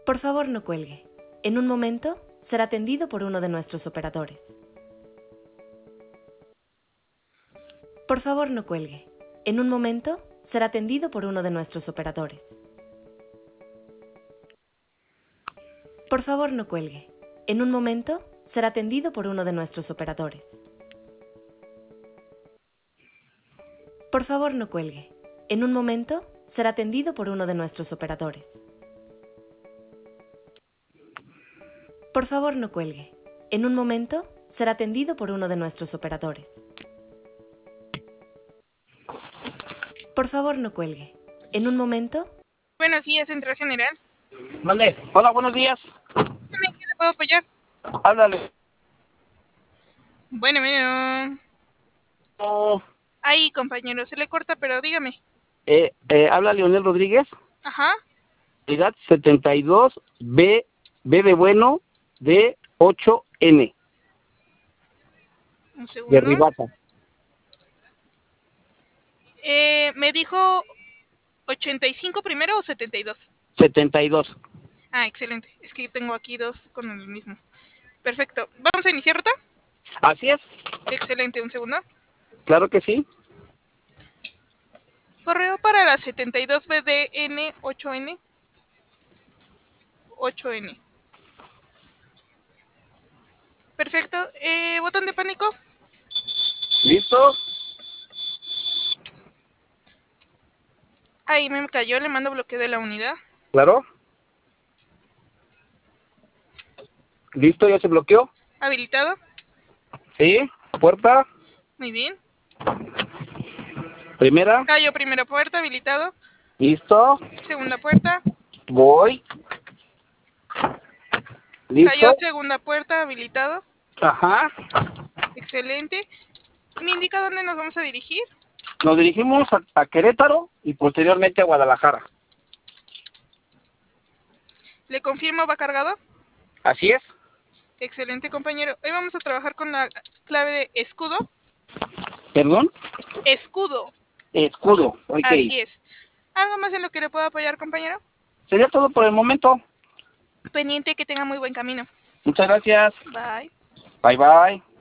Por favor, no cuelgue. En un momento será atendido por uno de nuestros operadores. Por favor, no cuelgue. En un momento será atendido por uno de nuestros operadores. Por favor, no cuelgue. En un momento será atendido por uno de nuestros operadores. Por favor, no cuelgue. En un momento será atendido por uno de nuestros operadores. Por favor, no cuelgue. En un momento será atendido por uno de nuestros operadores. Por favor, no cuelgue. En un momento... Buenos días, Central General. Mande. Hola, buenos días. ¿En qué le puedo apoyar? Háblale. Bueno. Oh, Ahí, compañero, se le corta, pero dígame. habla Leonel Rodríguez. Ajá. Edad 72, B de bueno, D 8N. Un De segundo. Ribata. Me dijo 85 primero o 72. 72. Ah, excelente. Es que tengo aquí dos con el mismo. Perfecto. ¿Vamos a iniciar ruta? Así es. Excelente, un segundo. Claro que sí. Correo para la 72 BDN 8N. 8N. Perfecto. ¿Botón de pánico? ¿Listo? Ahí me cayó, le mando bloqueo de la unidad. Claro. ¿Listo? ¿Ya se bloqueó? Habilitado. Sí. Puerta. Muy bien. Primera. Cayó primera puerta, habilitado. ¿Listo? Segunda puerta. Voy. Cayó ¿Listo? segunda puerta, habilitado. Ajá. Excelente. ¿Me indica dónde nos vamos a dirigir? Nos dirigimos a Querétaro y posteriormente a Guadalajara. ¿Le confirmo va cargado? Así es. Excelente, compañero. Hoy vamos a trabajar con la clave de escudo. ¿Perdón? Escudo. Escudo. Ok. Así es. ¿Algo más en lo que le pueda apoyar, compañero? Sería todo por el momento. Pendiente, que tenga muy buen camino. Muchas gracias. Bye. Bye bye.